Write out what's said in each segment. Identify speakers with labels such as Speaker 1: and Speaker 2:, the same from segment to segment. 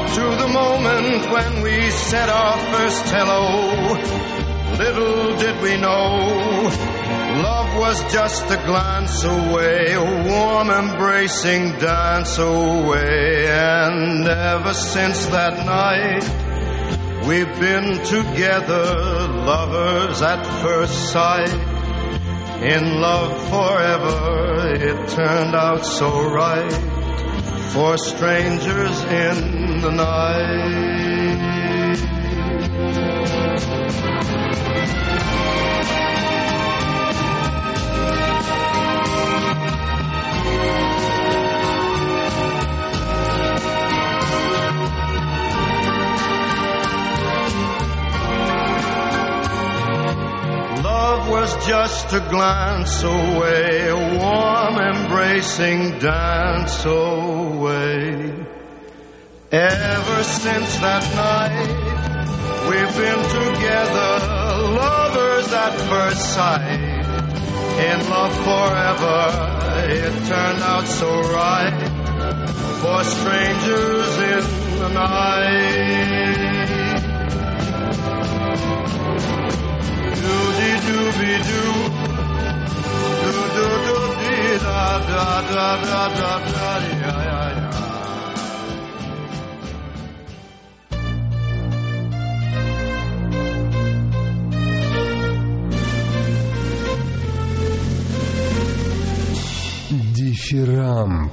Speaker 1: to the moment when we said our first hello. Little did we know, love was just a glance away, a warm embracing dance away. And ever since that night, we've been together, lovers at first sight. In love forever, it turned out so right, for strangers in the night. Love was just a glance away, a warm embracing dance away. Ever since that night, we've been together, lovers at first sight. In love forever, it turned out so right, for strangers in the night. Doody-dooby-doo, do-do-do-dee-da-da-da-da-da-da-ya-ya-ya.
Speaker 2: Дифирамб.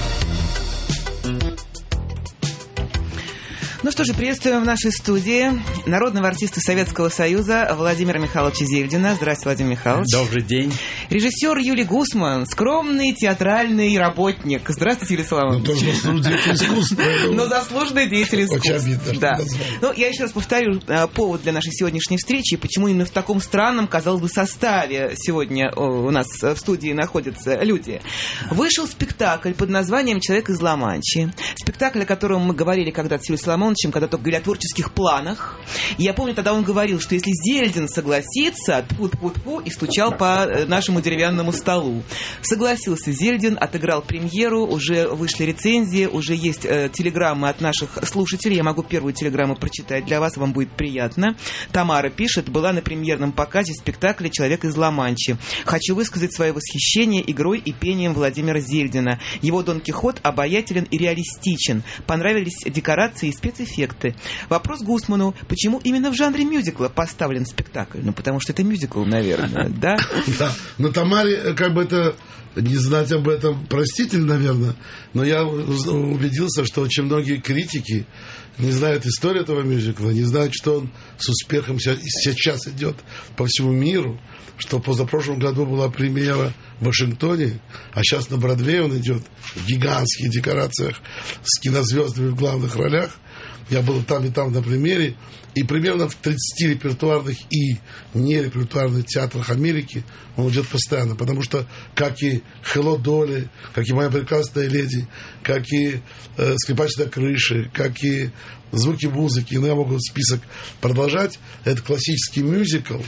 Speaker 3: Ну что же, приветствуем в нашей студии народного артиста Советского Союза Владимира Михайловича Зельдина. Здравствуйте, Владимир Михайлович.
Speaker 4: Добрый день.
Speaker 3: Режиссер Юлий Гусман, скромный театральный работник. Здравствуйте, Юлий Соломонович.
Speaker 5: Ну, тоже заслуженный деятель искусства.
Speaker 3: Но заслуженный деятель искусства.
Speaker 5: Очень обидно, что
Speaker 3: да.
Speaker 5: назвали.
Speaker 3: Ну, я еще раз повторю повод для нашей сегодняшней встречи, почему именно в таком странном, казалось бы, составе сегодня у нас в студии находятся люди. Вышел спектакль под названием «Человек из Ла-Манчи». Спектакль, о котором мы говорили когда-то с Юлием Соломоновичем, когда только говорили о творческих планах. И я помню, тогда он говорил, что если Зельдин согласится, тьфу-тьфу-тьфу, и стучал по нашему деревянному столу. Согласился Зельдин, отыграл премьеру, уже вышли рецензии, уже есть телеграммы от наших слушателей. Я могу первую телеграмму прочитать для вас, вам будет приятно. Тамара пишет: была на премьерном показе спектакля «Человек из Ла-Манчи». Хочу высказать свое восхищение игрой и пением Владимира Зельдина. Его Дон Кихот обаятелен и реалистичен. Понравились декорации и спецэффекты. Вопрос Гусману: почему именно в жанре мюзикла поставлен спектакль? Ну, потому что это мюзикл, наверное, да?
Speaker 5: Да, но Тамаре, как бы это, не знать об этом простительно, наверное, но я убедился, что очень многие критики не знают историю этого мюзикла, не знают, что он с успехом сейчас идет по всему миру, что позапрошлом году была премьера в Вашингтоне, а сейчас на Бродвее он идет в гигантских декорациях с кинозвездами в главных ролях. Я был там и там на премьере, и примерно в 30 репертуарных и нерепертуарных театрах Америки он идет постоянно, потому что, как и «Hello, Dolly», как и «Моя прекрасная леди», как и «Скрипач на крыше», как и «Звуки музыки», но я могу список продолжать, это классический мюзикл,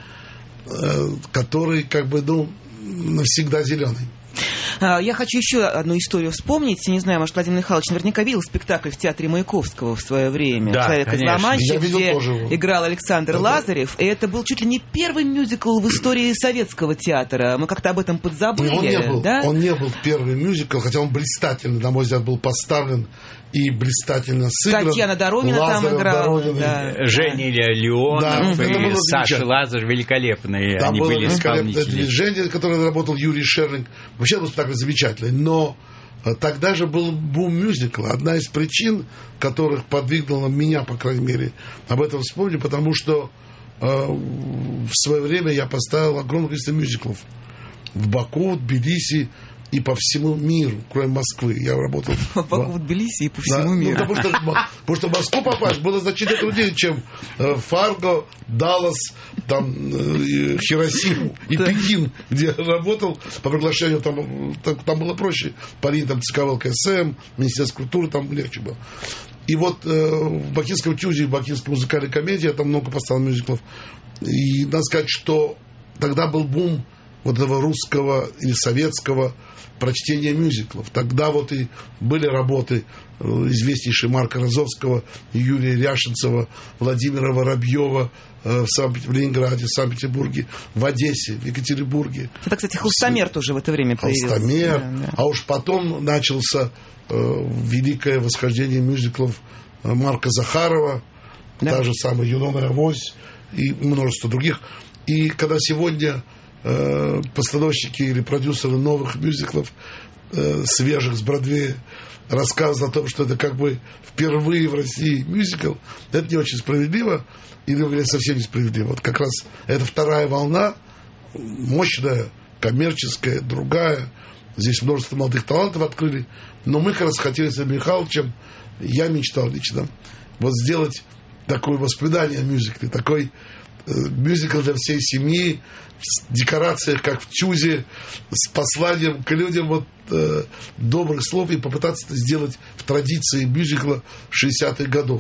Speaker 5: который как бы, ну, навсегда зеленый.
Speaker 3: Я хочу еще одну историю вспомнить. Я не знаю, может, Владимир Михайлович наверняка видел спектакль в театре Маяковского в свое время.
Speaker 4: Да,
Speaker 3: «Человек из Ла-Манчи», где играл Александр Лазарев. И это был чуть ли не первый мюзикл в истории советского театра. Мы как-то об этом подзабыли.
Speaker 5: Он не был первый мюзикл, хотя он блистательно, на мой взгляд, был поставлен и блистательно сыгран.
Speaker 3: Татьяна Доронина там играла.
Speaker 4: Да. Женя Леонов и Саша Лазарь великолепные.
Speaker 5: Там
Speaker 4: они
Speaker 5: было
Speaker 4: были исполнители.
Speaker 5: Женя, который работал, Юрий Шерлинг. Вообще был спектакль замечательный. Но тогда же был бум мюзикла. Одна из причин, которых подвигнула меня, по крайней мере, об этом вспомню, потому что в свое время я поставил огромное количество мюзиклов в Баку, в Тбилиси и по всему миру, кроме Москвы. Я работал
Speaker 3: в Баку, в Тбилиси и по всему миру.
Speaker 5: Ну, потому что в Москву попасть было значительно труднее, чем Фарго, Даллас, там, Хиросиму и Пекин, где работал по приглашению. Там было проще. Парень, там, ЦК ВЛКСМ, Министерство культуры, там легче было. И вот в Бакинском тюзе, в Бакинской музыкальной комедии я там много поставил мюзиклов. И надо сказать, что тогда был бум вот этого русского или советского прочтения мюзиклов. Тогда вот и были работы известнейшие Марка Розовского, Юрия Ряшенцева, Владимира Воробьева в Ленинграде, в Санкт-Петербурге, в Одессе, в Екатеринбурге.
Speaker 3: Это, кстати, Холстомер тоже в это время появился.
Speaker 5: Холстомер.
Speaker 3: Да.
Speaker 5: А уж потом начался великое восхождение мюзиклов Марка Захарова, та же самая «Юнона Авось» и множество других. И когда сегодня постановщики или продюсеры новых мюзиклов, свежих с Бродвея, рассказывают о том, что это как бы впервые в России мюзикл, это не очень справедливо, или совсем несправедливо. Вот как раз это вторая волна, мощная, коммерческая, другая. Здесь множество молодых талантов открыли. Но мы как раз хотели с Владимиром Михайловичем, я мечтал лично, вот сделать такое воспоминание о мюзикле, такой мюзикл для всей семьи, в декорациях, как в «Тюзе», с посланием к людям вот, добрых слов, и попытаться это сделать в традиции мюзикла 60-х годов.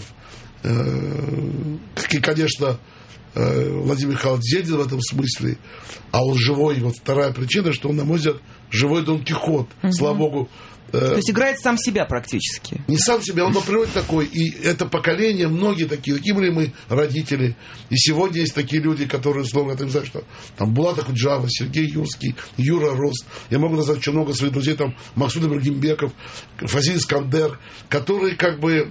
Speaker 5: И, конечно, Владимир Михайлович зеден в этом смысле, а он живой. Вот вторая причина, что он, на мой взгляд, живой Дон Кихот. Слава Богу.
Speaker 3: То есть играет сам себя практически.
Speaker 5: Не сам себя, он по природе такой. И это поколение, многие такие были мы родители. И сегодня есть такие люди, которые, словно, я не знаю, что там Булат Акуджава, Сергей Юрский, Юра Рост. Я могу назвать очень много своих друзей, там Максут Ибрагимбеков, Фазиль Искандер, которые как бы,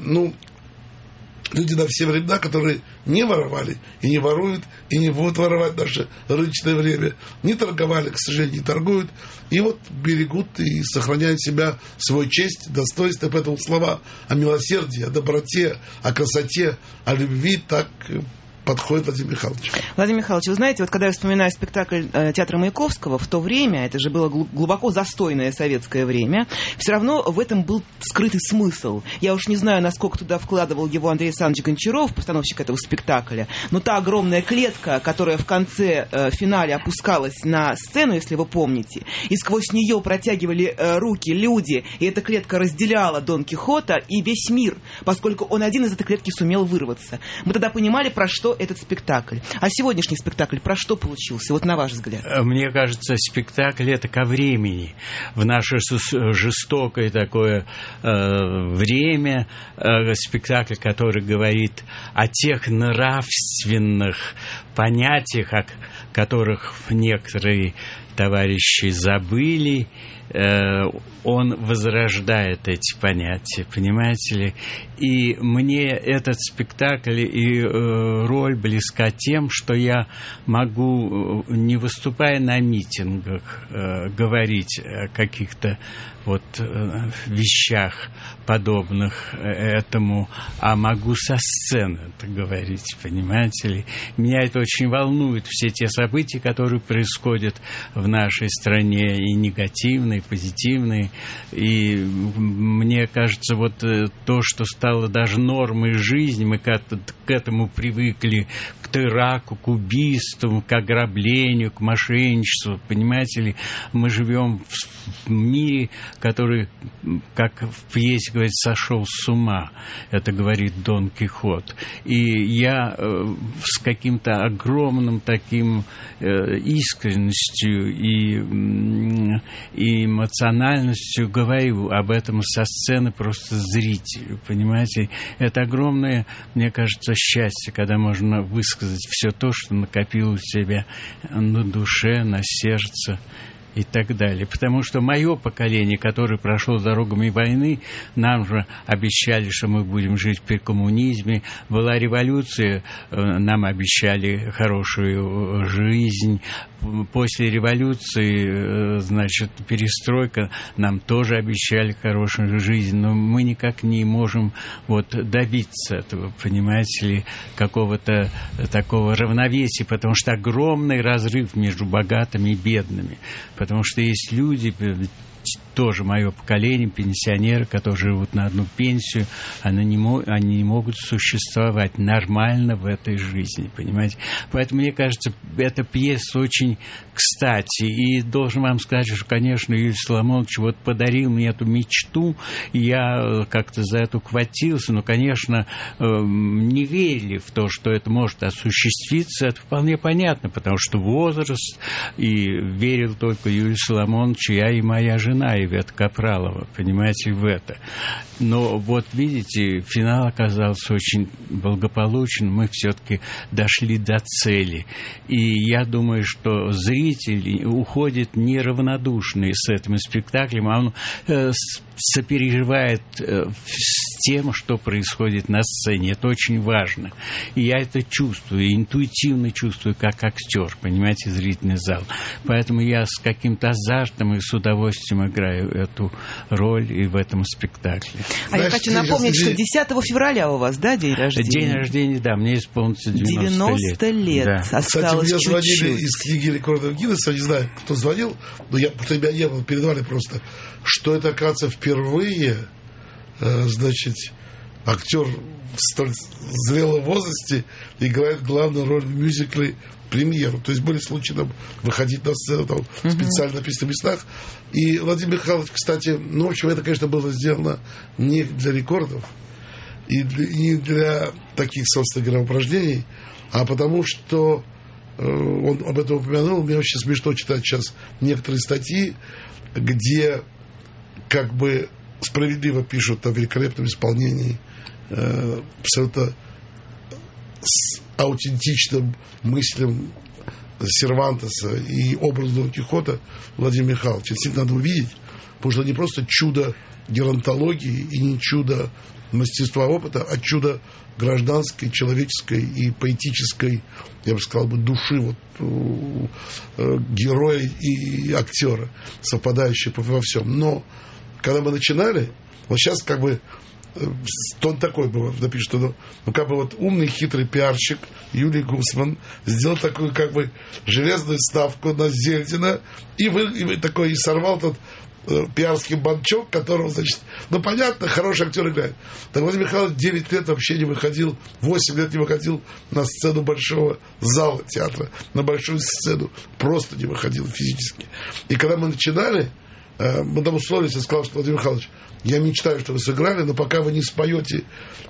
Speaker 5: люди на все времена, которые не воровали и не воруют, и не будут воровать в наше рыночное время. Не торговали, к сожалению, не торгуют. И вот берегут и сохраняют себя, свою честь, достоинство. Поэтому слова о милосердии, о доброте, о красоте, о любви так подходит Владимир Михайлович.
Speaker 3: Владимир Михайлович, вы знаете, вот когда я вспоминаю спектакль театра Маяковского, в то время, это же было глубоко застойное советское время, все равно в этом был скрытый смысл. Я уж не знаю, насколько туда вкладывал его Андрей Александрович Гончаров, постановщик этого спектакля, но та огромная клетка, которая в конце, финале опускалась на сцену, если вы помните, и сквозь нее протягивали руки люди, и эта клетка разделяла Дон Кихота и весь мир, поскольку он один из этой клетки сумел вырваться. Мы тогда понимали, про что этот спектакль. А сегодняшний спектакль про что получился, вот на ваш взгляд?
Speaker 4: Мне кажется, спектакль это ко времени. В наше жестокое такое время спектакль, который говорит о тех нравственных понятиях, о которых некоторые товарищи забыли, он возрождает эти понятия, понимаете ли? И мне этот спектакль и роль близка тем, что я могу, не выступая на митингах, говорить о каких-то вот вещах, подобных этому, а могу со сцены это говорить, понимаете ли? Меня это очень волнует, все те события, которые происходят в нашей стране, и негативные, и позитивные, и мне кажется, вот то, что стало даже нормой жизни, мы к этому привыкли, к теракту, к убийству, к ограблению, к мошенничеству, понимаете ли? Мы живем в мире, который, как в пьесе говорит, сошел с ума. Это говорит Дон Кихот. И я с каким-то огромным таким искренностью и эмоциональностью говорю об этом со сцены просто зрителю, понимаете? Это огромное, мне кажется, счастье, когда можно высказать все то, что накопил у себя на душе, на сердце и так далее. Потому что мое поколение, которое прошло дорогами войны, нам же обещали, что мы будем жить при коммунизме. Была революция, нам обещали хорошую жизнь. После революции, значит, перестройка, нам тоже обещали хорошую жизнь. Но мы никак не можем вот добиться этого, понимаете ли, какого-то такого равновесия, потому что огромный разрыв между богатыми и бедными. Потому что есть люди, тоже мое поколение, пенсионеры, которые живут на одну пенсию, они не могут существовать нормально в этой жизни, понимаете? Поэтому, мне кажется, эта пьеса очень кстати. И должен вам сказать, что, конечно, Юрий Соломонович вот подарил мне эту мечту, и я как-то за это ухватился, но, конечно, не верили в то, что это может осуществиться, это вполне понятно, потому что возраст, и верил только Юрий Соломонович, я и моя жена, Ивета Капралова, понимаете, в это. Но вот видите, финал оказался очень благополучным, мы все-таки дошли до цели. И я думаю, что зритель уходит неравнодушный с этим спектаклем, а он сопереживает с тем, что происходит на сцене. Это очень важно. И я это чувствую, интуитивно чувствую, как актер, понимаете, зрительный зал. Поэтому я с каким-то азартом и с удовольствием играю эту роль и в этом спектакле.
Speaker 3: А я хочу напомнить, что 10 февраля у вас, да, день рождения?
Speaker 4: День рождения, да, мне исполнится 90
Speaker 3: лет.
Speaker 4: Да.
Speaker 3: Осталось
Speaker 5: кстати, мне
Speaker 3: чуть-чуть.
Speaker 5: звонили из книги рекордов Гиннесса, не знаю, кто звонил, но потому что меня не было, передавали просто, что это, оказывается, впервые, значит, актер в столь зрелом возрасте играет главную роль в мюзикле премьеру. То есть были случаи там выходить на сцену там, в специально написанных местах. И Владимир Михайлович, кстати, ну, в общем, это, конечно, было сделано не для рекордов и не для таких, собственно говоря, упражнений, а потому что он об этом упомянул. Мне очень смешно читать сейчас некоторые статьи, где как бы справедливо пишут о великолепном исполнении абсолютно с аутентичным мыслям Сервантеса и образу Дон Кихота Владимира Михайловича. Действительно надо увидеть, потому что не просто чудо геронтологии и не чудо мастерства опыта, а чудо гражданской, человеческой и поэтической, я бы сказал, души вот, героя и актера, совпадающие во всем. Но когда мы начинали, вот сейчас как бы тон такой был, напишет, что как бы вот умный, хитрый пиарщик Юлий Гусман сделал такую как бы железную ставку на Зельдина и такой и сорвал тот пиарский банчок, которого, значит, ну, понятно, хороший актер играет. Так Владимир Михайлович 9 лет вообще не выходил, 8 лет не выходил на сцену большого зала театра, на большую сцену, просто не выходил физически. И когда мы начинали, мы там условились, я сказал, что Владимир Михайлович, я мечтаю, что вы сыграли, но пока вы не споете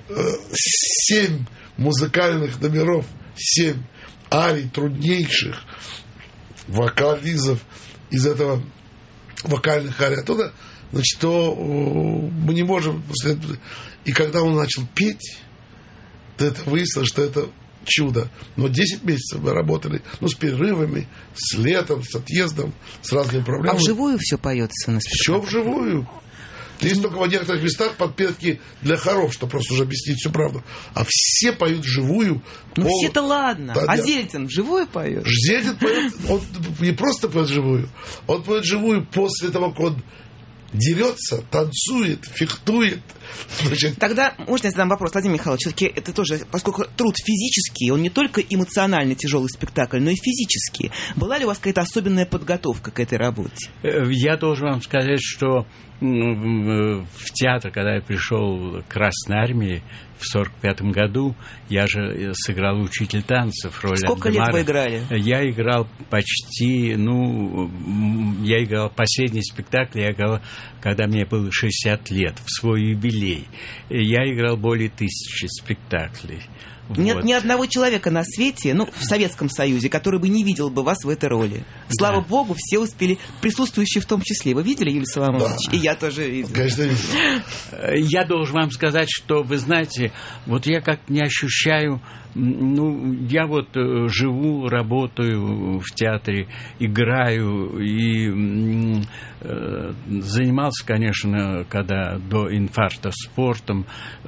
Speaker 5: 7 музыкальных номеров, 7 арий труднейших вокализов из этого вокальных арий оттуда, значит, то мы не можем. И когда он начал петь, то это выяснилось, что это чудо. Но 10 месяцев мы работали, ну, с перерывами, с летом, с отъездом, с разными проблемами.
Speaker 3: А вживую все поется на спектакле?
Speaker 5: Все вживую. Есть только в некоторых местах подпевки для хоров, что просто уже объяснить всю правду. А все поют вживую.
Speaker 3: Ну, все-то ладно. Да, а Зельдин вживую поет?
Speaker 5: Зельдин поет, он не просто поет вживую, он поет вживую после того, как он дерется, танцует, фехтует. Значит...
Speaker 3: Тогда можно я задам вопрос, Владимир Михайлович, все-таки это тоже, поскольку труд физический, он не только эмоционально тяжелый спектакль, но и физический. Была ли у вас какая-то особенная подготовка к этой работе?
Speaker 4: Я должен вам сказать, что в театр, когда я пришел к Красной Армии в 1945 году, я же сыграл учитель танцев. Роль
Speaker 3: Сколько лет вы играли?
Speaker 4: Я играл почти, я играл последний спектакль, я играл, когда мне было 60 лет, в свой юбилей. Я играл более 1000 спектаклей.
Speaker 3: Нет
Speaker 4: Вот.
Speaker 3: ни одного человека на свете, в Советском Союзе, который бы не видел бы вас в этой роли. Слава Богу, все успели, присутствующие в том числе. Вы видели, Юлий Соломонович? Да. И я тоже видел.
Speaker 5: Конечно, видел.
Speaker 4: Я должен вам сказать, что, вы знаете, вот я как не ощущаю, я вот живу, работаю в театре, играю и занимался, конечно, когда до инфаркта спортом,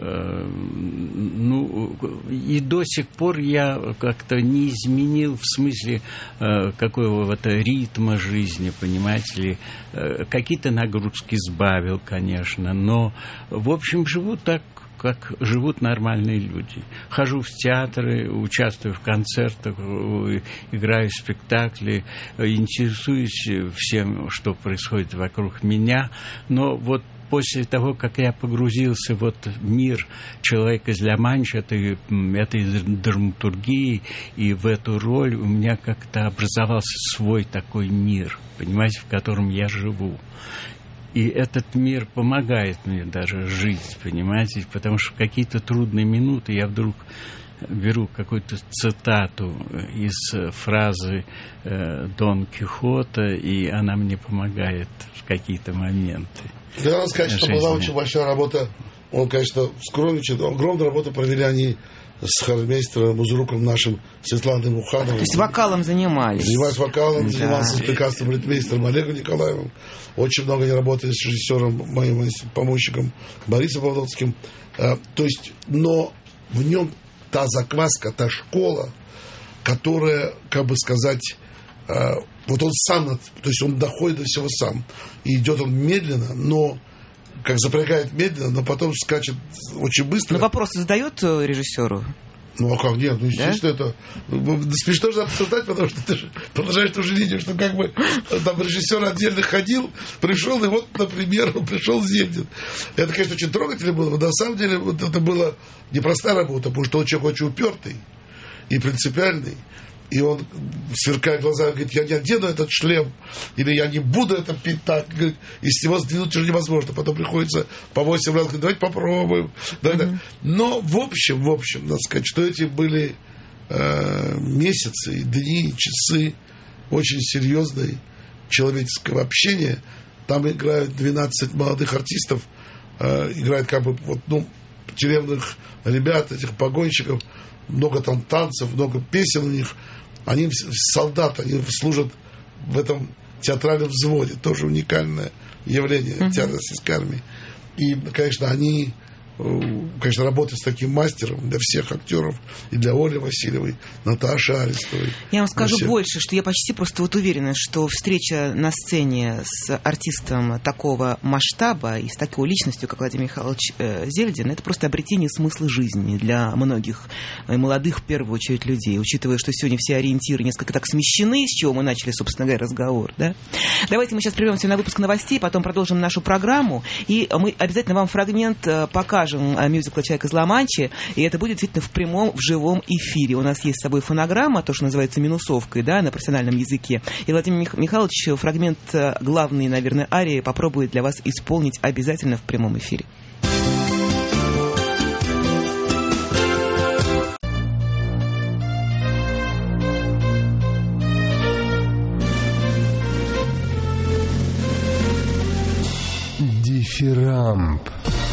Speaker 4: и до сих пор я как-то не изменил в смысле какого-то ритма жизни, понимаете ли, какие-то нагрузки сбавил, конечно, но, в общем, живу так, как живут нормальные люди. Хожу в театры, участвую в концертах, играю в спектакли, интересуюсь всем, что происходит вокруг меня. Но вот после того, как я погрузился в мир человека из Ла-Манча, этой драматургии, и в эту роль у меня как-то образовался свой такой мир, понимаете, в котором я живу. И этот мир помогает мне даже жить, понимаете, потому что в какие-то трудные минуты я вдруг беру какую-то цитату из фразы Дон Кихота, и она мне помогает в какие-то моменты.
Speaker 5: Да, надо сказать, что была очень большая работа. Он, конечно, скромничает. Огромную работу провели они с хормейстером, музруком нашим Светланой Мухановой. То
Speaker 3: есть вокалом занимались?
Speaker 5: Занимались вокалом, занимался с прекрасным ритмейстером Олегом Николаевым. Очень много они работали с режиссером, моим помощником Борисом Павловским. То есть, но в нем та закваска, та школа, которая, как бы сказать, вот он сам, то есть он доходит до всего сам. И идет он медленно, но как запрягает медленно, но потом скачет очень быстро.
Speaker 3: Но вопросы задает режиссеру?
Speaker 5: Ну, а как? Нет, ну, естественно, да? Это смешно же обсуждать, потому что ты же продолжаешь ту же линию, что как бы там режиссер отдельно ходил, пришел, и вот, например, пришел Зельдин. Это, конечно, очень трогательно было, но на самом деле вот это была непростая работа, потому что он человек очень упертый и принципиальный. И он, сверкая глазами, говорит, я не одену этот шлем, или я не буду это пить так. Говорит, и с него сдвинуть уже невозможно. Потом приходится по 8 раз говорить, давайте попробуем. Но в общем, надо сказать, что эти были месяцы, дни, часы очень серьезной человеческого общения. Там играют 12 молодых артистов, играют как бы тюремных ребят, этих погонщиков, много там танцев, много песен у них. Они солдаты, они служат в этом театральном взводе. Тоже уникальное явление театра российской армии. И, конечно, они работают с таким мастером для всех актеров, и для Оли Васильевой, Наташи Арестовой.
Speaker 3: Я вам скажу больше, что я почти просто уверена, что встреча на сцене с артистом такого масштаба и с такой личностью, как Владимир Михайлович Зельдин, это просто обретение смысла жизни для многих молодых, в первую очередь, людей, учитывая, что сегодня все ориентиры несколько так смещены, с чего мы начали, собственно говоря, разговор. Да? Давайте мы сейчас прервемся на выпуск новостей, потом продолжим нашу программу, и мы обязательно вам фрагмент покажем мюзикла «Человек из Ла-Манчи», и это будет действительно в прямом, в живом эфире. У нас есть с собой фонограмма, то, что называется минусовкой, да, на профессиональном языке. И Владимир Михайлович фрагмент главной, наверное, арии попробует для вас исполнить обязательно в прямом эфире.
Speaker 2: Дифирамб.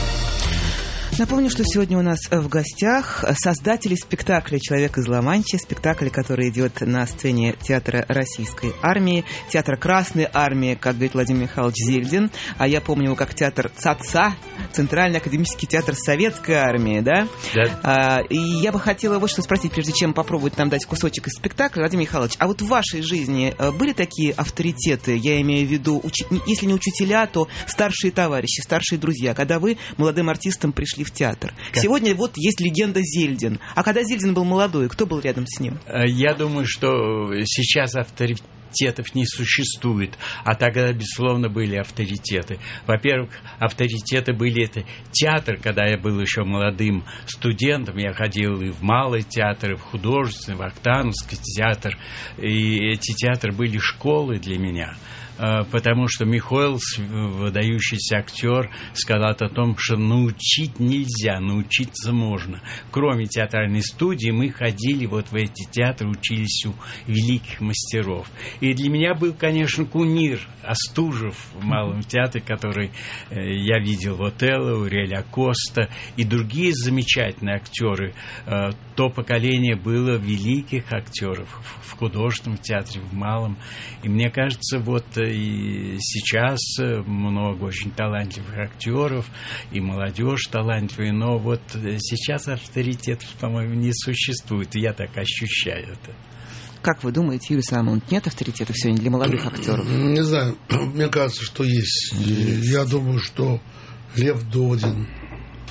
Speaker 3: Напомню, что сегодня у нас в гостях создатели спектакля «Человек из Ла-Манчи», спектакль, который идет на сцене театра Российской армии, театра Красной армии, как говорит Владимир Михайлович Зельдин, а я помню его как театр ЦАЦА, Центральный академический театр Советской армии, да? Да. И я бы хотела вот что спросить, прежде чем попробовать нам дать кусочек из спектакля. Владимир Михайлович, а вот в вашей жизни были такие авторитеты, я имею в виду, если не учителя, то старшие товарищи, старшие друзья, когда вы молодым артистом пришли в театр? Сегодня вот есть легенда Зельдин. А когда Зельдин был молодой, кто был рядом с ним?
Speaker 4: Я думаю, что сейчас авторитетов не существует, а тогда, безусловно, были авторитеты. Во-первых, авторитеты были это театр, когда я был еще молодым студентом, я ходил и в малый театр, и в художественный, в Ахтановский театр, и эти театры были школы для меня. Потому что Михоэл, выдающийся актер, сказал о том, что научить нельзя, научиться можно. Кроме театральной студии, мы ходили вот в эти театры, учились у великих мастеров. И для меня был, конечно, кумир Остужев в Малом театре, который я видел в Отелло, Уриэля Коста и другие замечательные актеры. То поколение было великих актеров в художественном театре, в Малом. И мне кажется, вот и сейчас много очень талантливых актеров, и молодежь талантливая, но вот сейчас авторитетов, по-моему, не существует, и я так ощущаю это.
Speaker 3: Как вы думаете, Юрий Соломонович, нет авторитетов сегодня для молодых актеров?
Speaker 5: Не знаю, мне кажется, что есть. Я думаю, что Лев Додин,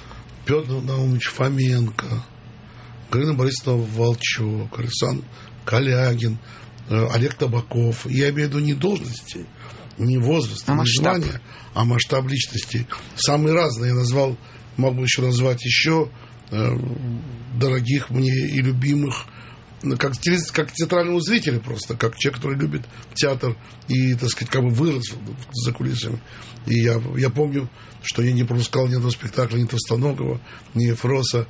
Speaker 5: Петр Наумович Фоменко, Галина Борисовна Волчок, Александр Калягин, Олег Табаков. Я имею в виду не должности, не возраст, не звание, а масштаб личности. Самые разные я назвал, могу еще назвать еще дорогих мне и любимых, как театрального зрителя просто, как человек, который любит театр и, так сказать, как бы вырос за кулисами. И я помню, что я не пропускал ни одного спектакля, ни Товстоногова, ни Ефроса.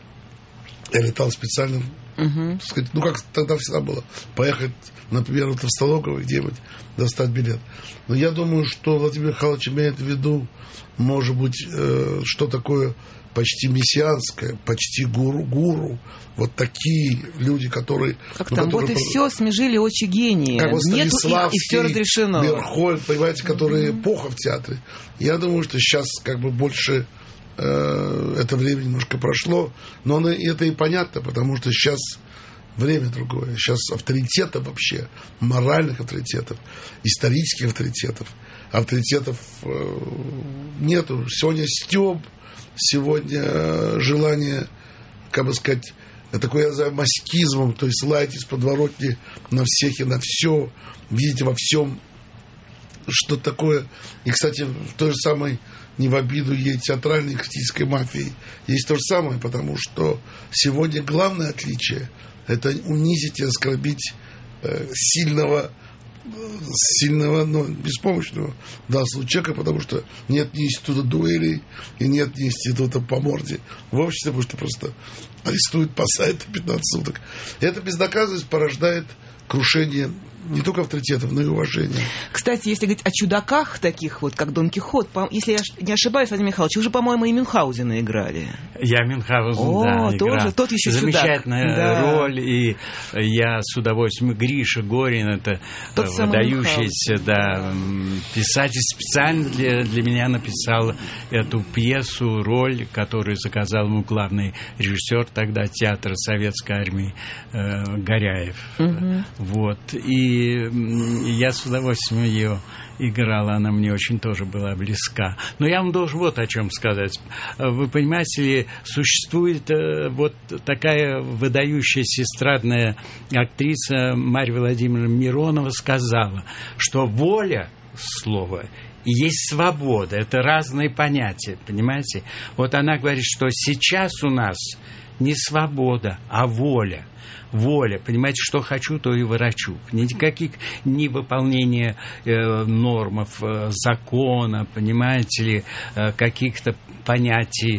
Speaker 5: Я летал специально, так сказать, как тогда всегда было, поехать, например, в Товстоногова где-нибудь достать билет. Но я думаю, что Владимир Михайлович имеет в виду, может быть, что такое почти мессианское, почти гуру. Вот такие люди, которые...
Speaker 3: Как там, вот и все, смежили очи гения.
Speaker 5: Как вот
Speaker 3: нету их, и все разрешено.
Speaker 5: Мерхольд, понимаете, которые эпоха в театре. Я думаю, что сейчас как бы больше это время немножко прошло, но это и понятно, потому что сейчас время другое. Сейчас авторитетов вообще, моральных авторитетов, исторических авторитетов нету. Сегодня стёб, сегодня желание, как бы сказать, такое, я называю, маскизмом, то есть лаять из подворотни на всех и на все, видите во всем что такое. И, кстати, в той же самой, не в обиду ей, театральной и критической мафии есть то же самое, потому что сегодня главное отличие – это унизить и оскорбить сильного, но беспомощного в данном случае человека, потому что нет ни института дуэлей и нет ни института по морде в обществе, потому что просто арестуют, посадят 15 суток. Эта безнаказанность порождает крушение не только авторитетов, но и уважения.
Speaker 3: Кстати, если говорить о чудаках таких вот, как Дон Кихот, если я не ошибаюсь, Владимир Михайлович, вы уже, по-моему, и Мюнхгаузена играли.
Speaker 4: Я Мюнхгаузен,
Speaker 3: тоже,
Speaker 4: играл.
Speaker 3: тот еще
Speaker 4: замечательная роль, и я с удовольствием. Гриша Горин, это выдающийся писатель, специально для меня написал эту пьесу, роль, которую заказал ему главный режиссер тогда театра Советской Армии Горяев. Вот. И я с удовольствием ее играла, она мне очень тоже была близка. Но я вам должен вот о чем сказать. Вы понимаете ли, существует вот такая выдающаяся эстрадная актриса Марья Владимировна Миронова сказала, что воля слова и есть свобода. Это разные понятия, понимаете? Вот она говорит, что сейчас у нас не свобода, а воля. Воля, понимаете, что хочу, то и ворочу. Никаких невыполнения нормов закона, понимаете ли, каких-то понятий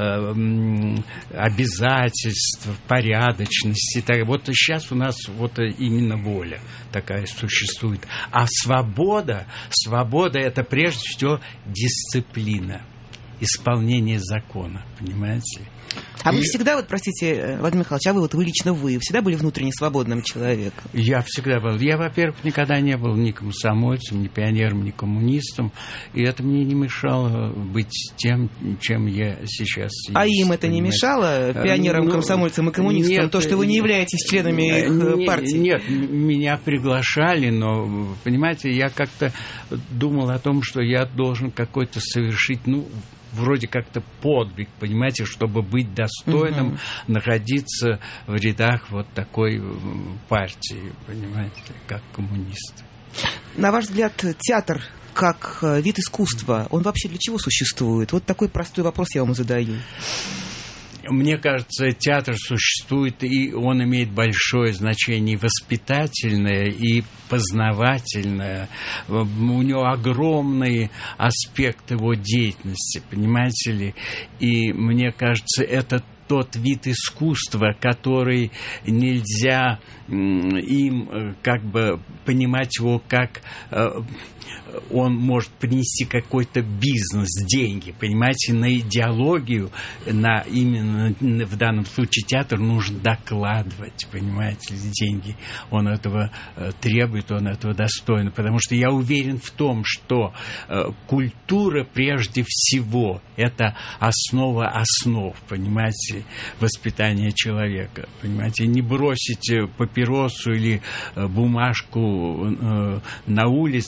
Speaker 4: обязательств, порядочности. Вот сейчас у нас вот именно воля такая существует. А свобода это прежде всего дисциплина, исполнение закона, понимаете?
Speaker 3: А вы всегда, вот, простите, Владимир Михайлович, вы лично всегда были внутренне свободным человеком? Я всегда был.
Speaker 4: Я, во-первых, никогда не был ни комсомольцем, ни пионером, ни коммунистом, и это мне не мешало быть тем, чем я сейчас есть.
Speaker 3: А им это не мешало, пионерам, комсомольцам и коммунистам, нет, то, что вы не являетесь членами их партии?
Speaker 4: Нет, меня приглашали, но, понимаете, я как-то думал о том, что я должен какой-то совершить, вроде как-то подвиг, понимаете, чтобы быть достойным, находиться в рядах вот такой партии, понимаете, как коммунист.
Speaker 3: На ваш взгляд, театр как вид искусства, он вообще для чего существует? Вот такой простой вопрос я вам задаю.
Speaker 4: Мне кажется, театр существует, и он имеет большое значение и воспитательное, и познавательное. У него огромный аспект его деятельности, понимаете ли? И мне кажется, это тот вид искусства, который нельзя им как бы понимать его как он может принести какой-то бизнес, деньги, понимаете, на идеологию, на именно в данном случае театр нужно докладывать, понимаете, деньги. Он этого требует, он этого достоин, потому что я уверен в том, что культура прежде всего это основа основ, понимаете, воспитания человека, понимаете, не бросить папиросу или бумажку на улице, а именно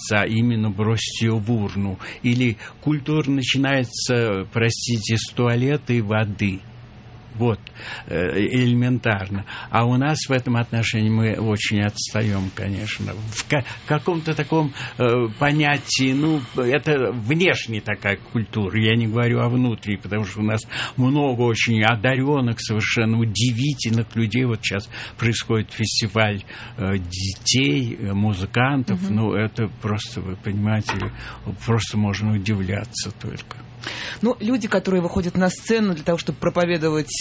Speaker 4: именно бросить ее в урну. Или культура начинается, простите, с туалета и воды. Вот, элементарно. А у нас в этом отношении мы очень отстаем, конечно. В каком-то таком понятии, ну, это внешняя такая культура, я не говорю о внутренней, потому что у нас много очень одаренных, совершенно удивительных людей. Вот сейчас происходит фестиваль детей, музыкантов, ну, это просто, вы понимаете, просто можно удивляться только.
Speaker 3: Ну, люди, которые выходят на сцену для того, чтобы проповедовать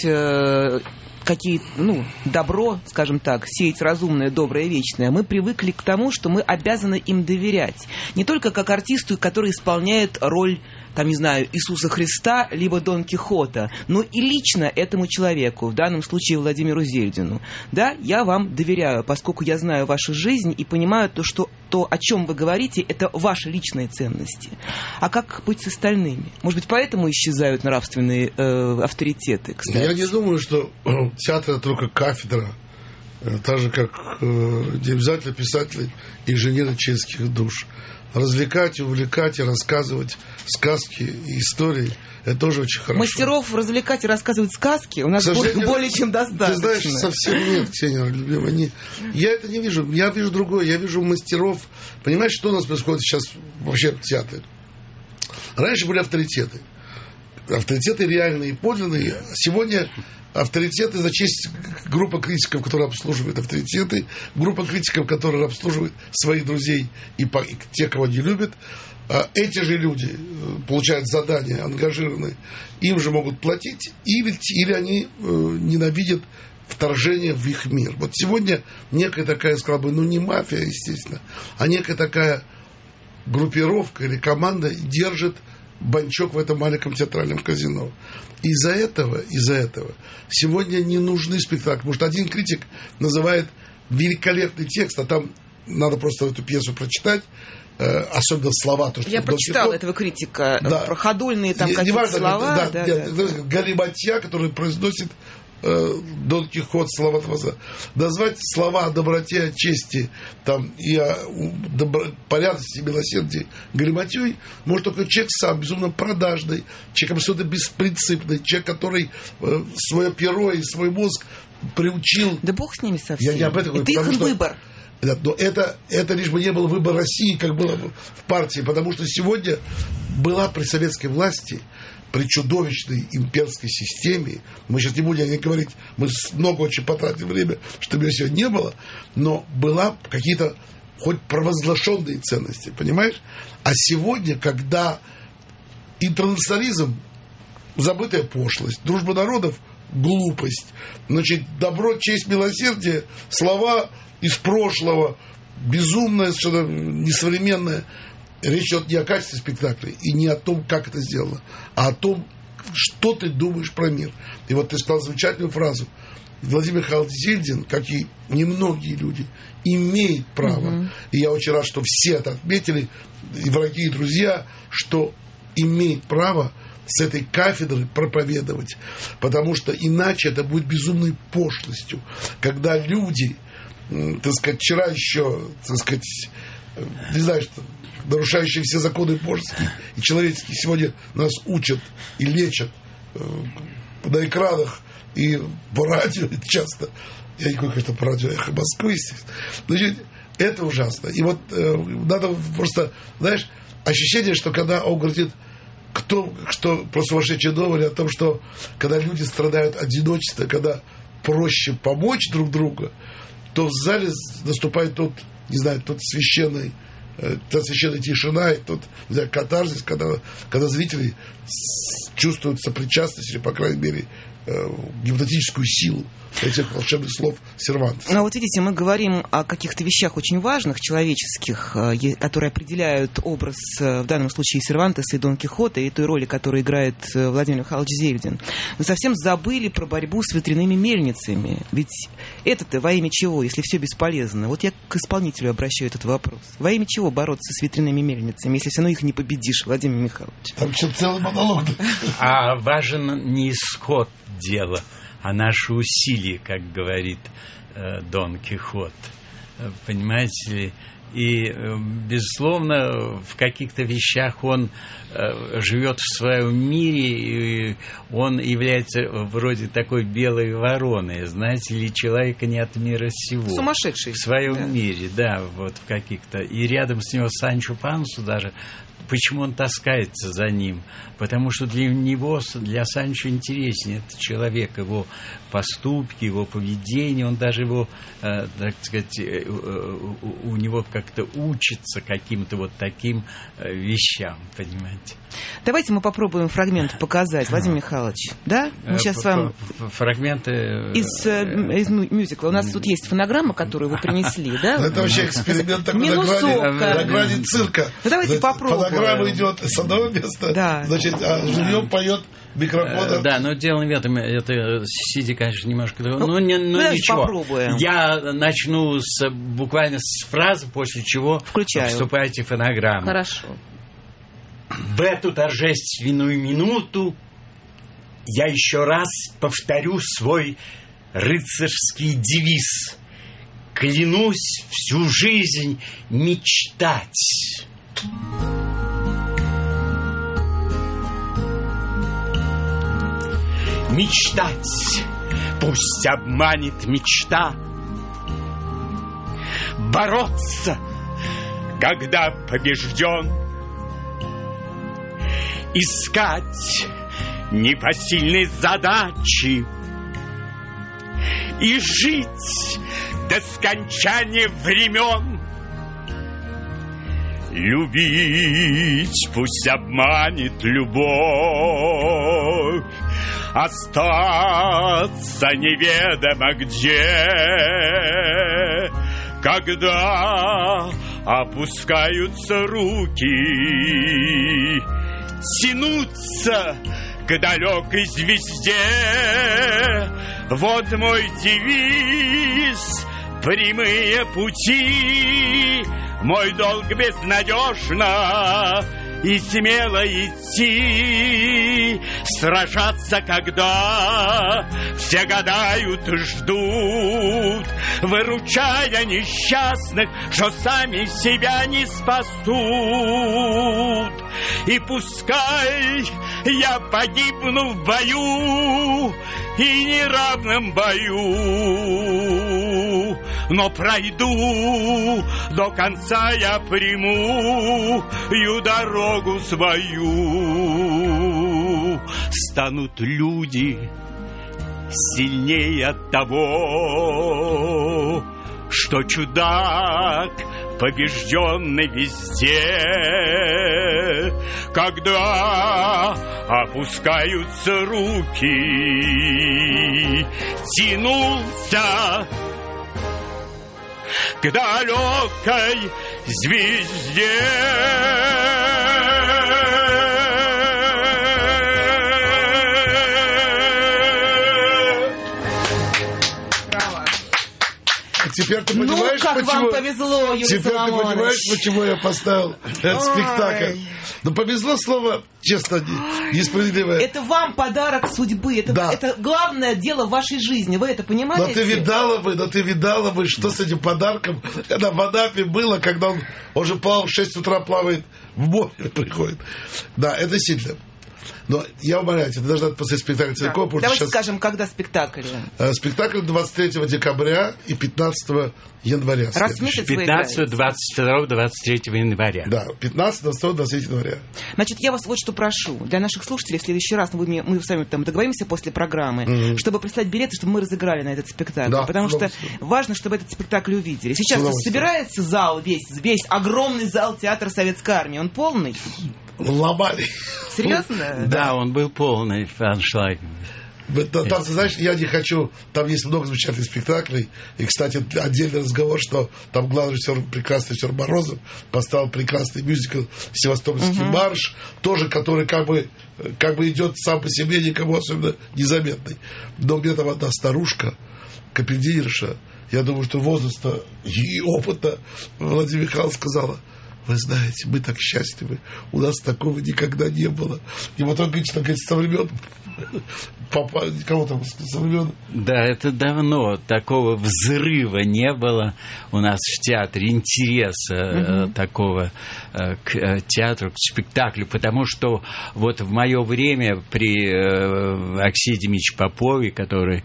Speaker 3: добро, скажем так, сеять разумное, доброе, вечное, мы привыкли к тому, что мы обязаны им доверять. Не только как артисту, который исполняет роль, там, не знаю, Иисуса Христа, либо Дон Кихота, но и лично этому человеку, в данном случае Владимиру Зельдину. Да, я вам доверяю, поскольку я знаю вашу жизнь и понимаю то, о чем вы говорите, это ваши личные ценности. А как быть с остальными? Может быть, поэтому исчезают нравственные авторитеты, кстати?
Speaker 5: Я не думаю, что театр — это только кафедра, так же, как не обязательно писатели, инженеры человеческих душ. Развлекать, увлекать и рассказывать сказки и истории — это тоже очень хорошо.
Speaker 3: Мастеров развлекать и рассказывать сказки у нас более чем достаточно.
Speaker 5: Ты знаешь, совсем нет, Ксения любимая. Я это не вижу. Я вижу другое. Я вижу мастеров. Понимаешь, что у нас происходит сейчас вообще в театре? Раньше были авторитеты. Авторитеты реальные и подлинные. Сегодня авторитеты за честь группа критиков, которые обслуживают авторитеты, группа критиков, которые обслуживают своих друзей и тех, кого не любят. Эти же люди получают задания, ангажированные, им же могут платить, или они ненавидят вторжение в их мир. Вот сегодня некая такая, сказал бы, не мафия, естественно, а некая такая группировка или команда держит банчок в этом маленьком театральном казино. Из-за этого сегодня не нужны спектакли. Потому что один критик называет великолепный текст, а там надо просто эту пьесу прочитать, особенно слова. То, что
Speaker 3: я прочитала этого критика, да. Про ходульные там какие-то слова.
Speaker 5: Галиматья, который произносит Дон Кихот, слова назвать слова о доброте, о чести там, и о порядочности, милосердии галиматьей может только человек сам, безумно продажный, человек абсолютно беспринципный, человек, который свое перо и свой мозг приучил.
Speaker 3: Да бог с ними совсем.
Speaker 5: Я не об этом говорю,
Speaker 3: это их выбор.
Speaker 5: Да, но это лишь бы не был выбор России, как было в партии, потому что сегодня была при советской власти, при чудовищной имперской системе, мы сейчас не будем о ней говорить, мы много очень потратили время, чтобы ее сегодня не было, но была какие-то хоть провозглашенные ценности, понимаешь? А сегодня, когда интернационализм, забытая пошлость, дружба народов, глупость, значит, добро, честь, милосердие, слова из прошлого, безумное, что-то несовременное. Речь идет не о качестве спектакля и не о том, как это сделано, а о том, что ты думаешь про мир. И вот ты сказал замечательную фразу. Владимир Михайлович Зельдин, как и немногие люди, имеет право, и я очень рад, что все это отметили, и враги, и друзья, что имеет право с этой кафедры проповедовать, потому что иначе это будет безумной пошлостью, когда люди, так сказать, вчера еще, так сказать, не знаю, что нарушающие все законы божеские и человеческие, сегодня нас учат и лечат на экранах и по радио часто. Я не говорю, конечно, по радио «Эхо Москвы», естественно. Значит, это ужасно. И вот надо просто, знаешь, ощущение, что когда он говорит, что про сумасшедшие говорили о том, что когда люди страдают от одиночества, когда проще помочь друг другу, то в зале наступает тот священная тишина и тот, не знаю, катарзис, когда зрители чувствуют сопричастность или, по крайней мере, гипнотическую силу этих волшебных слов Сервантеса.
Speaker 3: Ну, вот видите, мы говорим о каких-то вещах очень важных, человеческих, которые определяют образ, в данном случае, Сервантеса и Дон Кихота, и той роли, которую играет Владимир Михайлович Зельдин. Мы совсем забыли про борьбу с ветряными мельницами. Ведь это-то во имя чего, если все бесполезно? Вот я к исполнителю обращаю этот вопрос. Во имя чего бороться с ветряными мельницами, если все равно их не победишь, Владимир Михайлович?
Speaker 5: Там что, целый монолог.
Speaker 4: А важен не исход дела, а наши усилия, как говорит Дон Кихот. Понимаете ли, И, безусловно, в каких-то вещах он живет в своем мире, и он является вроде такой белой вороны, знаете ли, человека не от мира сего.
Speaker 3: Сумасшедший.
Speaker 4: В своем мире, да, вот в каких-то. И рядом с него Санчо Пансу даже. Почему он таскается за ним? Потому что для него, для Санчо интереснее этот человек, его поступки, его поведение, он даже его, так сказать, у него как-то учится каким-то вот таким вещам, понимаете?
Speaker 3: Давайте мы попробуем фрагмент показать, Владимир Михайлович. Да? Мы сейчас с вами...
Speaker 4: Фрагменты...
Speaker 3: Из мюзикла. У нас тут есть фонограмма, которую вы принесли, да?
Speaker 5: Это вообще эксперимент такой на грани цирка.
Speaker 3: Ну, давайте попробуем.
Speaker 5: Фонограмма идет с одного места, значит, а живьем поет микрофон.
Speaker 4: Да, но дело в этом, это сидя, конечно, немножко... Ну, ничего.
Speaker 3: Попробуем.
Speaker 4: Я начну буквально с фразы, после чего вступайте в фонограмму.
Speaker 3: Хорошо.
Speaker 4: В эту торжественную минуту я еще раз повторю свой рыцарский девиз. Клянусь всю жизнь мечтать. Мечтать, пусть обманет мечта. Бороться, когда побежден. Искать непосильные задачи и жить до скончания времен. Любить, пусть обманет любовь, остаться неведомо где, когда опускаются руки, тянуться к далекой звезде. Вот мой девиз, прямые пути, мой долг безнадежно и смело идти, сражаться, когда все гадают, ждут, выручая несчастных, что сами себя не спасут. И пускай я погибну в бою, и неравном бою, но пройду до конца, я приму дорогу свою. Станут люди сильнее от того, что чудак побежденный везде, когда опускаются руки, тянулся к далекой звезде.
Speaker 5: Теперь ты понимаешь,
Speaker 3: как
Speaker 5: почему...
Speaker 3: вам повезло, Юрий
Speaker 5: Теперь
Speaker 3: Соломонович.
Speaker 5: ты понимаешь, почему я поставил этот спектакль. Ну, повезло слово, честно, несправедливое.
Speaker 3: Это вам подарок судьбы. Это главное дело в вашей жизни. Вы это понимаете?
Speaker 5: Но ты видала бы, что с этим подарком, когда в Анапе было, когда он уже плавал в 6 утра, плавает в море, приходит. Да, это сильно. Но я умоляю тебя, ты должна после спектакля целиком...
Speaker 3: Да. Давайте скажем, когда спектакль?
Speaker 5: Спектакль 23 декабря и 15 января.
Speaker 3: Раз в месяц
Speaker 4: 15, 22, 23 января.
Speaker 5: Да, 15, 22, 23 января.
Speaker 3: Значит, я вас вот что прошу. Для наших слушателей в следующий раз мы с вами там договоримся после программы, чтобы прислать билеты, чтобы мы разыграли на этот спектакль. Да, потому что важно, чтобы этот спектакль увидели. Сейчас собирается зал, весь огромный зал театра Советской Армии. Он полный?
Speaker 5: Ломали.
Speaker 3: Серьезно?
Speaker 4: Да, он был полный аншлаг.
Speaker 5: Там, ты знаешь, я не хочу... Там есть много замечательных спектаклей. И, кстати, отдельный разговор, что там главный режиссер, прекрасный режиссер Морозов, поставил прекрасный мюзикл «Севастопольский марш», тоже, который как бы идет сам по себе, никому особенно незаметный. Но у меня там одна старушка, капельдинерша, я думаю, что возраста и опыта Владимир Михайлович сказала: вы знаете, мы так счастливы, у нас такого никогда не было. И вот он говорит, что со времен кого там, со времен...
Speaker 4: Да, это давно такого взрыва не было у нас в театре, интереса такого к театру, к спектаклю, потому что вот в мое время при Аксене Демидовиче Попове, который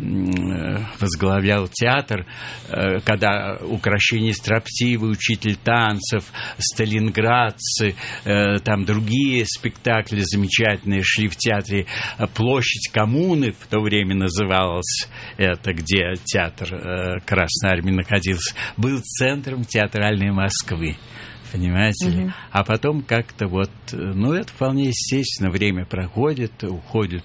Speaker 4: возглавлял театр, когда «Укрощение строптивой», «Учитель танцев», «Сталинградцы», там другие спектакли замечательные шли в театре, «Площадь коммуны» в то время называлась, это где театр Красной Армии находился, был центром театральной Москвы. Понимаете ли? А потом как-то вот, ну, это вполне естественно, время проходит, уходят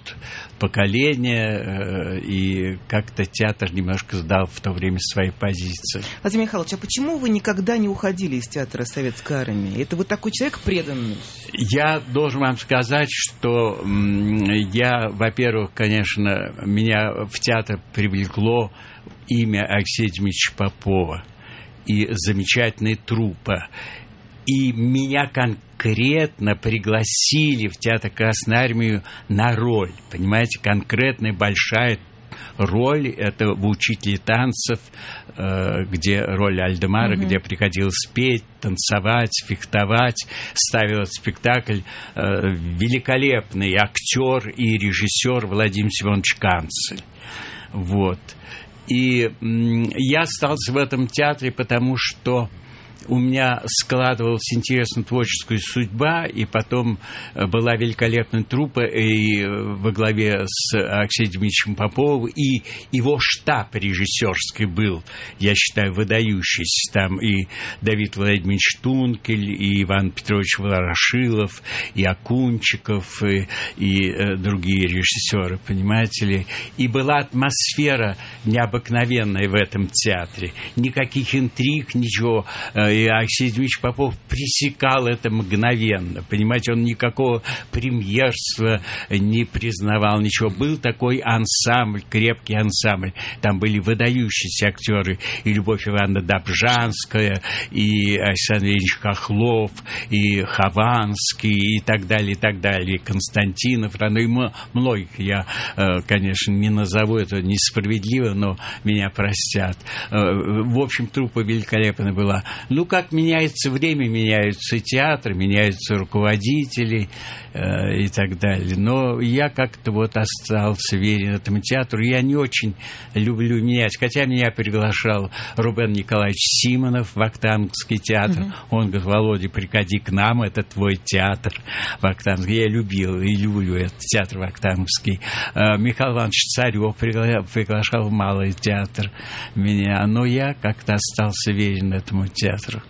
Speaker 4: поколения, и как-то театр немножко сдал в то время свои позиции.
Speaker 3: Владимир Михайлович, а почему вы никогда не уходили из театра Советской Армии? Это вы такой человек преданный? Я
Speaker 4: должен вам сказать, что я, во-первых, конечно, меня в театр привлекло имя Аксея Демидовича Попова и замечательная труппа. И меня конкретно пригласили в театр Красной Армии на роль. Понимаете, конкретная большая роль. Это в «Учителе танцев», где роль Альдемара, где приходилось петь, танцевать, фехтовать. Ставил этот спектакль великолепный актер и режиссер Владимир Семенович Канцель. Вот. И я остался в этом театре, потому что у меня складывалась интересная творческая судьба, и потом была великолепная труппа и во главе с Аксеем Демидовичем Поповым, и его штаб режиссерский был, я считаю, выдающийся. Там и Давид Владимирович Тункель, и Иван Петрович Ворошилов, и Акунчиков, и другие режиссеры, понимаете ли. И была атмосфера необыкновенная в этом театре. Никаких интриг, ничего. И Аксей Демидович Попов пресекал это мгновенно. Понимаете, он никакого премьерства не признавал, ничего. Был такой ансамбль, крепкий ансамбль. Там были выдающиеся актеры. И Любовь Ивановна Добжанская, и Александр Ильич Хохлов, и Хованский, и так далее, и так далее. И Константинов, и многих я, конечно, не назову, это несправедливо, но меня простят. В общем, труппа великолепная была. Ну, как меняется время, меняются театры, меняются руководители и так далее. Но я как-то вот остался верен этому театру. Я не очень люблю менять. Хотя меня приглашал Рубен Николаевич Симонов в Вахтанговский театр. Он говорит: Володя, приходи к нам, это твой театр Вахтанговский. Я любил и люблю этот театр Вахтанговский. Михаил Иванович Царев приглашал в Малый театр меня. Но я как-то остался верен этому театру.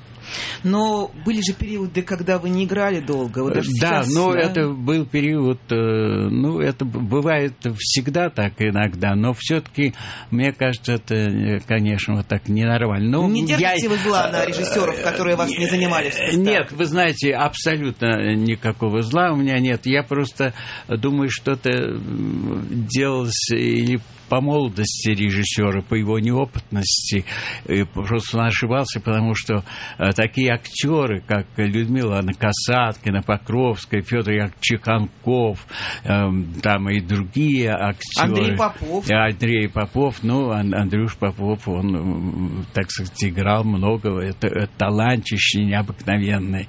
Speaker 3: Но были же периоды, когда вы не играли долго. Вот
Speaker 4: да,
Speaker 3: сейчас,
Speaker 4: но
Speaker 3: да?
Speaker 4: Это был период, ну, это бывает всегда так иногда, но все-таки, мне кажется, это, конечно, вот так ненормально. Но
Speaker 3: не держите вы зла на режиссеров, которые вас не занимали в спектакле?
Speaker 4: Нет, вы знаете, абсолютно никакого зла у меня нет. Я просто думаю, что-то делалось или по молодости режиссера, по его неопытности, просто он ошибался, потому что такие актеры, как Людмила Анна Касаткина, Покровская, Федор Яковлевич Чеханков, там и другие актеры. Андрей Попов. Ну, Андрюш Попов, он, так сказать, играл много. Это талантище необыкновенный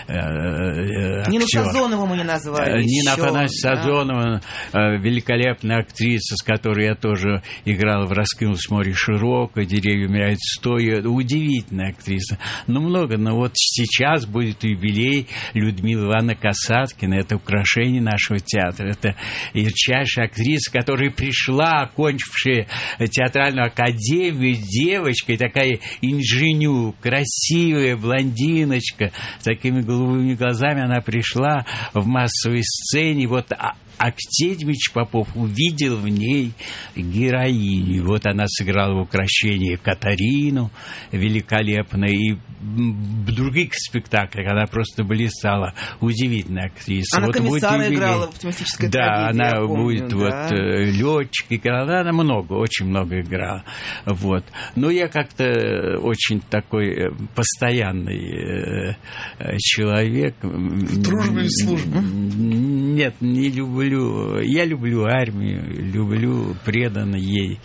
Speaker 4: актер.
Speaker 3: Нину Сазонову мы не назвали.
Speaker 4: Нина Афанасьевна Сазонова, великолепная актриса, с которой я тоже играла в «Раскинулось море широко», «Деревья умирают стоя». Удивительная актриса. Ну, много. Но вот сейчас будет юбилей Людмилы Ивановны Касаткина. Это украшение нашего театра. Это ярчайшая актриса, которая пришла, окончившая театральную академию, девочкой, такая инженю, красивая блондиночка, с такими голубыми глазами. Она пришла в массовой сцене. Вот Аксеньевич Попов увидел в ней героиню. Вот она сыграла в «Укрощении» Катарину великолепно, и в других спектаклях она просто блистала. Удивительная актриса.
Speaker 3: Она
Speaker 4: вот
Speaker 3: комиссара играла в «Оптимистической трагедии».
Speaker 4: Да, она
Speaker 3: помню,
Speaker 4: будет летчик играла, она очень много играла. Вот. Но я как-то очень такой постоянный человек.
Speaker 5: В дружбе и службе?
Speaker 4: Нет, не люблю. Я люблю армию, люблю преданно ей.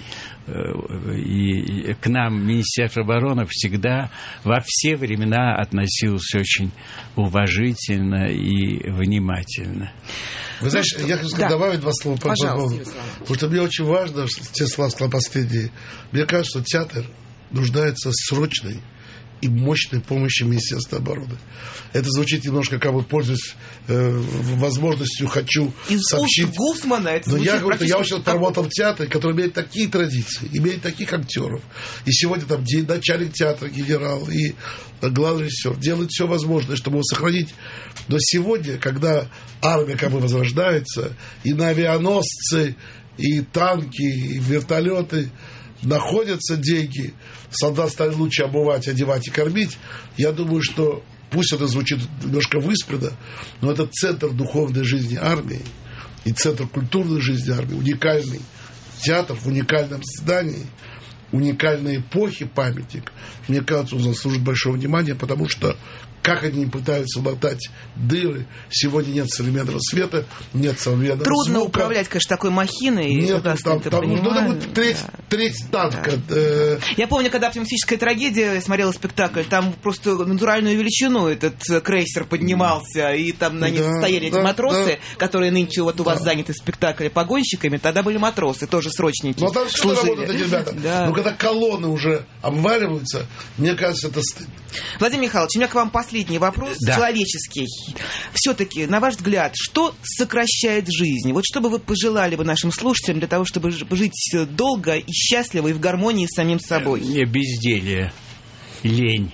Speaker 4: И к нам Министерство обороны всегда во все времена относилось очень уважительно и внимательно.
Speaker 5: Вы знаете, я хочу добавить два слова по этому. Потому что мне очень важно, что те слова последние. Мне кажется, что театр нуждается в срочной и мощной помощи Министерства обороны. Это звучит немножко, как бы, пользуясь возможностью, хочу сообщить.
Speaker 3: Из уст Гусмана это
Speaker 5: но
Speaker 3: звучит
Speaker 5: я говорю, я
Speaker 3: практически...
Speaker 5: сейчас поработал в театре, который имеет такие традиции, имеет таких актеров. И сегодня там начальник театра, генерал и главный режиссер делают все возможное, чтобы его сохранить. Но сегодня, когда армия как бы возрождается, и на авианосцы, и танки, и вертолеты находятся деньги, солдат стали лучше обувать, одевать и кормить, я думаю, что пусть это звучит немножко выспренно, но это центр духовной жизни армии и центр культурной жизни армии, уникальный театр в уникальном здании, уникальной эпохи памятник. Мне кажется, он заслужит большого внимания, потому что как они пытаются латать дыры. Сегодня нет современного света, нет современного
Speaker 3: Трудно
Speaker 5: звука.
Speaker 3: управлять, конечно, такой махиной.
Speaker 5: Нет, там нужно будет треть танка.
Speaker 3: Да. Я помню, когда «Оптимистическая трагедия» я смотрела спектакль, там просто натуральную величину этот крейсер поднимался, и там на них стояли эти матросы, которые нынче вот у вас заняты в спектакле погонщиками. Тогда были матросы, тоже срочники.
Speaker 5: Но там что работают эти ребята.
Speaker 3: Да.
Speaker 5: Но когда колонны уже обваливаются, мне кажется, это стыдно.
Speaker 3: Владимир Михайлович, у меня к вам последний вопрос, человеческий. Все-таки, на ваш взгляд, что сокращает жизнь? Вот что бы вы пожелали бы нашим слушателям для того, чтобы жить долго и счастливо и в гармонии с самим собой?
Speaker 4: Безделие, лень.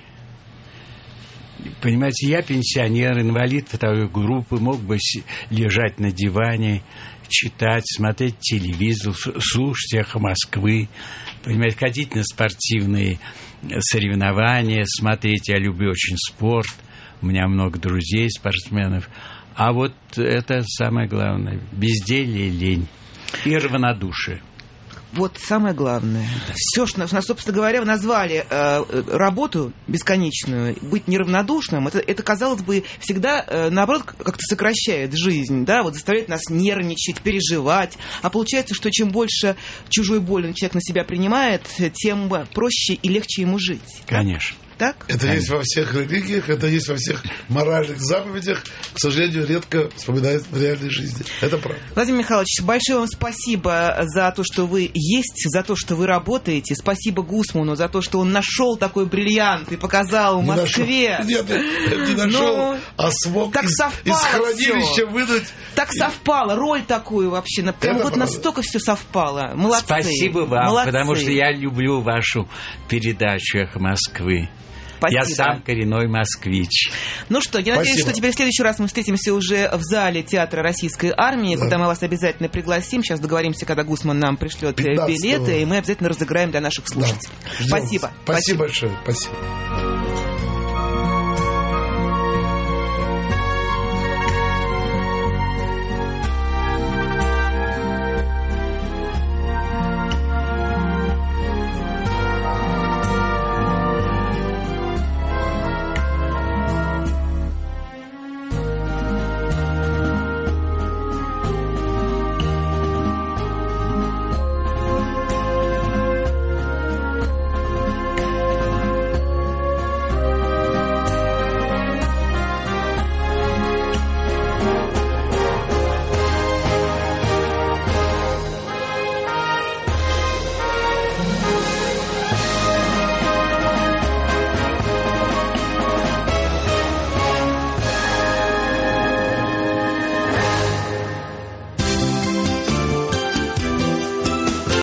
Speaker 4: Понимаете, я пенсионер, инвалид второй группы, мог бы лежать на диване, читать, смотреть телевизор, слушать «Эхо Москвы», понимаете, ходить на спортивные соревнования, смотреть. Я люблю очень спорт, у меня много друзей спортсменов. А вот это самое главное: безделье, лень и равнодушие.
Speaker 3: Вот самое главное. Все, что, собственно говоря, вы назвали работу бесконечную, быть неравнодушным, это, казалось бы, всегда, наоборот, как-то сокращает жизнь, да, вот заставляет нас нервничать, переживать. А получается, что чем больше чужой боли человек на себя принимает, тем проще и легче ему жить.
Speaker 4: Конечно.
Speaker 3: Так?
Speaker 5: Это есть во всех религиях, это есть во всех моральных заповедях. К сожалению, редко вспоминается в реальной жизни. Это правда.
Speaker 3: Владимир Михайлович, большое вам спасибо за то, что вы есть, за то, что вы работаете. Спасибо Гусману за то, что он нашел такой бриллиант и показал в Москве.
Speaker 5: Нет, не нашел, а смог
Speaker 3: так
Speaker 5: из хранилища выдать.
Speaker 3: Так совпало, роль такую вообще. Прям вот настолько все совпало. Молодцы.
Speaker 4: Спасибо вам,
Speaker 3: молодцы.
Speaker 4: Потому что я люблю вашу передачу «Эхо Москвы».
Speaker 3: Спасибо.
Speaker 4: Я сам коренной москвич.
Speaker 3: Ну что, я надеюсь, что теперь в следующий раз мы встретимся уже в зале Театра Российской Армии, куда мы вас обязательно пригласим. Сейчас договоримся, когда Гусман нам пришлет билеты, и мы обязательно разыграем для наших слушателей.
Speaker 5: Да.
Speaker 3: Спасибо.
Speaker 5: Спасибо большое. Спасибо.